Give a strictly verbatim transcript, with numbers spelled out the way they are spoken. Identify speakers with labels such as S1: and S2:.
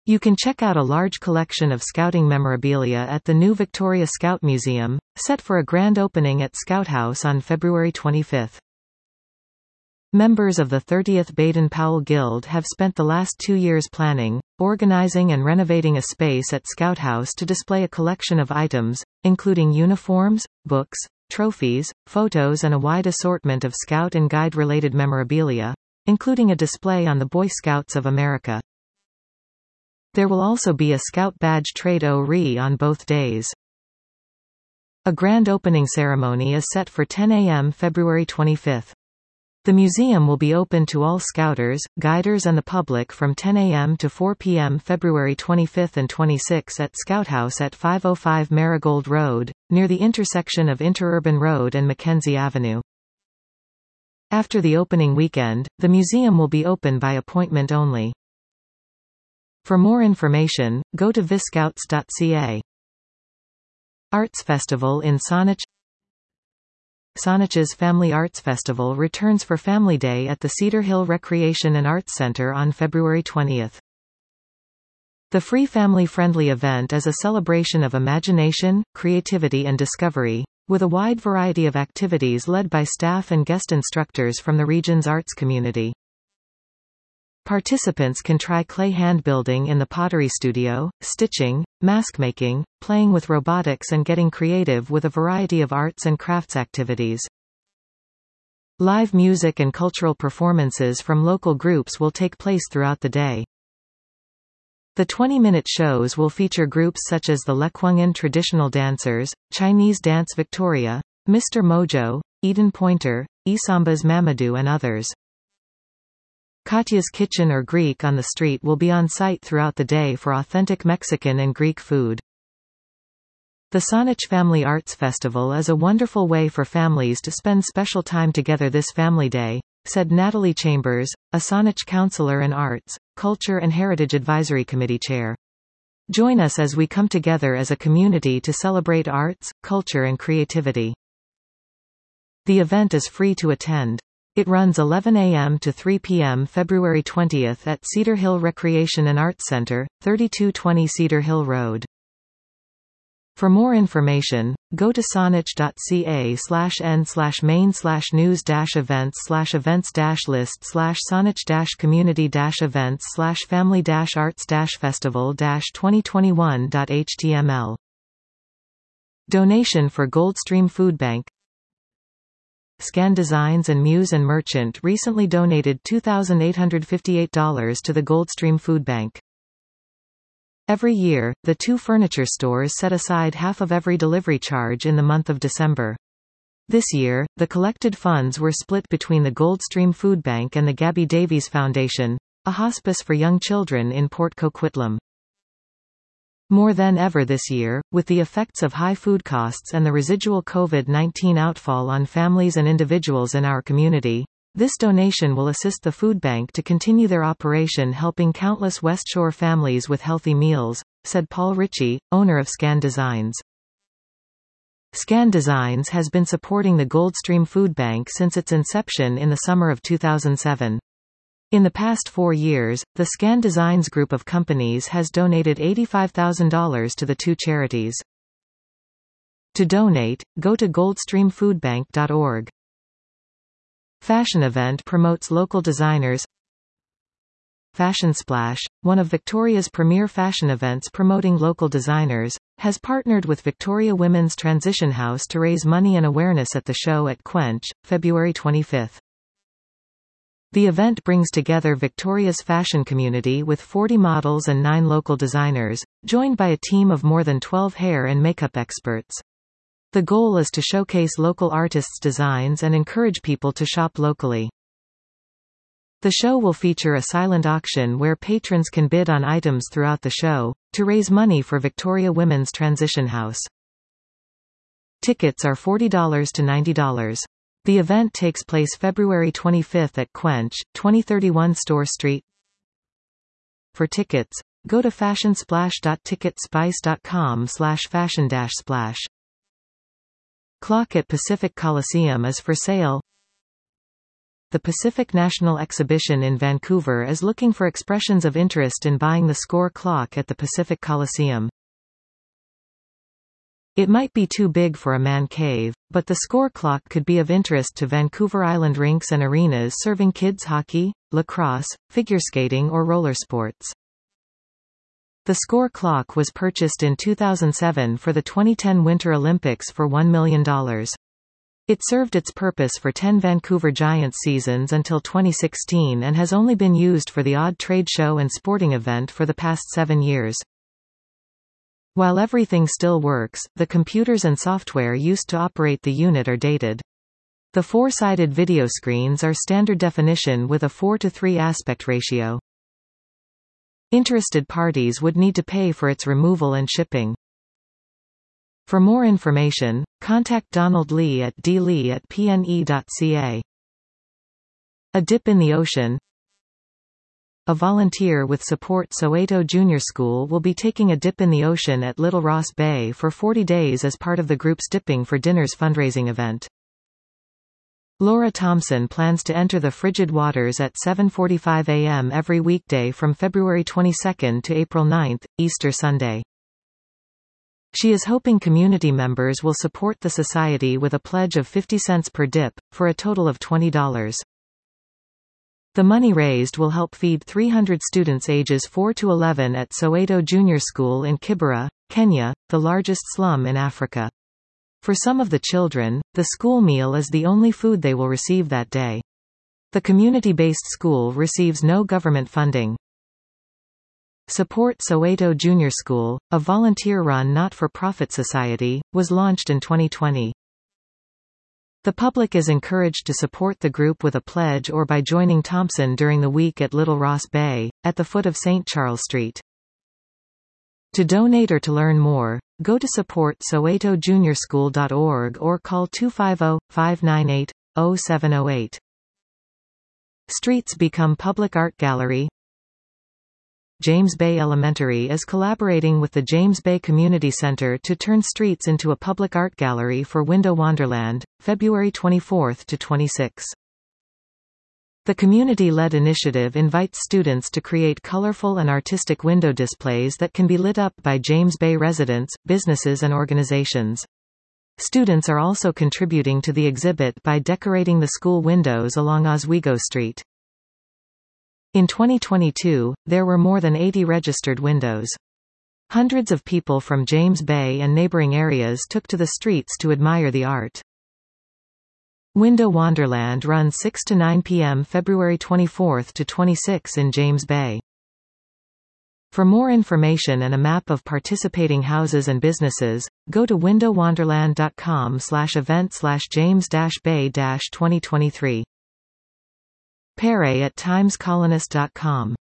S1: You can check out a large collection of Scouting memorabilia at the new Victoria Scout Museum, set for a grand opening at Scout House on February twenty-fifth. Members of the thirtieth Baden-Powell Guild have spent the last two years planning, organizing and renovating a space at Scout House to display a collection of items, including uniforms, books, trophies, photos and a wide assortment of Scout and Guide-related memorabilia, including a display on the Boy Scouts of America. There will also be a Scout Badge Trade-o-Re on both days. A grand opening ceremony is set for ten A M February twenty-fifth. The museum will be open to all Scouters, Guiders and the public from ten A M to four P M February twenty-fifth and twenty-sixth at Scout House at five oh five Marigold Road, near the intersection of Interurban Road and Mackenzie Avenue. After the opening weekend, the museum will be open by appointment only. For more information, go to viscouts dot C A. Arts Festival in Saanich. Saanich's Family Arts Festival returns for Family Day at the Cedar Hill Recreation and Arts Center on February twentieth. The free family-friendly event is a celebration of imagination, creativity and discovery, with a wide variety of activities led by staff and guest instructors from the region's arts community. Participants can try clay hand-building in the pottery studio, stitching, mask-making, playing with robotics and getting creative with a variety of arts and crafts activities. Live music and cultural performances from local groups will take place throughout the day. The twenty-minute shows will feature groups such as the Lekwungen Traditional Dancers, Chinese Dance Victoria, Mister Mojo, Eden Pointer, Isambas Mamadou and others. Katya's Kitchen or Greek on the Street will be on site throughout the day for authentic Mexican and Greek food. The Saanich Family Arts Festival is a wonderful way for families to spend special time together this Family Day, said Natalie Chambers, a Saanich counselor in Arts, Culture and Heritage Advisory Committee chair. Join us as we come together as a community to celebrate arts, culture and creativity. The event is free to attend. It runs eleven A M to three P M February twentieth at Cedar Hill Recreation and Arts Center, thirty-two twenty Cedar Hill Road. For more information, go to saanich dot C A slash N slash main slash news dash events slash events dash list slash Saanich dash community dash events slash family dash arts dash festival dash twenty twenty-one dot H T M L. Donation for Goldstream Food Bank. Scan Designs and Muse and Merchant recently donated two thousand eight hundred fifty-eight dollars to the Goldstream Food Bank. Every year, the two furniture stores set aside half of every delivery charge in the month of December. This year, the collected funds were split between the Goldstream Food Bank and the Gabby Davies Foundation, a hospice for young children in Port Coquitlam. More than ever this year, with the effects of high food costs and the residual COVID nineteen outfall on families and individuals in our community, this donation will assist the food bank to continue their operation helping countless West Shore families with healthy meals, said Paul Ritchie, owner of Scan Designs. Scan Designs has been supporting the Goldstream Food Bank since its inception in the summer of two thousand seven. In the past four years, the Scan Designs group of companies has donated eighty-five thousand dollars to the two charities. To donate, go to goldstream food bank dot org. Fashion event promotes local designers. Fashion Splash, one of Victoria's premier fashion events promoting local designers, has partnered with Victoria Women's Transition House to raise money and awareness at the show at Quench, February twenty-fifth. The event brings together Victoria's fashion community with forty models and nine local designers, joined by a team of more than twelve hair and makeup experts. The goal is to showcase local artists' designs and encourage people to shop locally. The show will feature a silent auction where patrons can bid on items throughout the show, to raise money for Victoria Women's Transition House. Tickets are forty dollars to ninety dollars. The event takes place February twenty-fifth at Quench, twenty thirty-one Store Street. For tickets, go to fashionsplash dot ticketspice dot com slash fashion dash splash. Clock at Pacific Coliseum is for sale. the Pacific National Exhibition in Vancouver is looking for expressions of interest in buying the score clock at the Pacific Coliseum. It might be too big for a man cave, but the score clock could be of interest to Vancouver Island rinks and arenas serving kids hockey, lacrosse, figure skating or roller sports. The score clock was purchased in two thousand seven for the twenty ten Winter Olympics for one million dollars. It served its purpose for ten Vancouver Giants seasons until twenty sixteen and has only been used for the odd trade show and sporting event for the past seven years. While everything still works, the computers and software used to operate the unit are dated. The four-sided video screens are standard definition with a four to three aspect ratio. Interested parties would need to pay for its removal and shipping. For more information, contact Donald Lee at d lee at p n e dot c a. A dip in the ocean. A volunteer with Support Soweto Junior School will be taking a dip in the ocean at Little Ross Bay for forty days as part of the group's Dipping for Dinners fundraising event. Laura Thompson plans to enter the frigid waters at seven forty-five a m every weekday from February twenty-second to April ninth, Easter Sunday. She is hoping community members will support the society with a pledge of fifty cents per dip, for a total of twenty dollars. The money raised will help feed three hundred students ages four to eleven at Soweto Junior School in Kibera, Kenya, the largest slum in Africa. For some of the children, the school meal is the only food they will receive that day. The community-based school receives no government funding. Support Soweto Junior School, a volunteer-run not-for-profit society, was launched in twenty twenty. The public is encouraged to support the group with a pledge or by joining Thompson during the week at Little Ross Bay, at the foot of Saint Charles Street. To donate or to learn more, go to support soweto junior school dot org or call two five zero, five nine eight, zero seven zero eight. Streets become public art gallery. James Bay Elementary is collaborating with the James Bay Community Center to turn streets into a public art gallery for Window Wonderland, February twenty-fourth to twenty-sixth. The community-led initiative invites students to create colorful and artistic window displays that can be lit up by James Bay residents, businesses and organizations. Students are also contributing to the exhibit by decorating the school windows along Oswego Street. In twenty twenty-two, there were more than eighty registered windows. Hundreds of people from James Bay and neighboring areas took to the streets to admire the art. Window Wonderland runs six to nine p m February twenty-fourth to twenty-sixth in James Bay. For more information and a map of participating houses and businesses, go to window wonderland dot com slash event slash james dash bay dash twenty twenty-three. Pere at times colonist dot com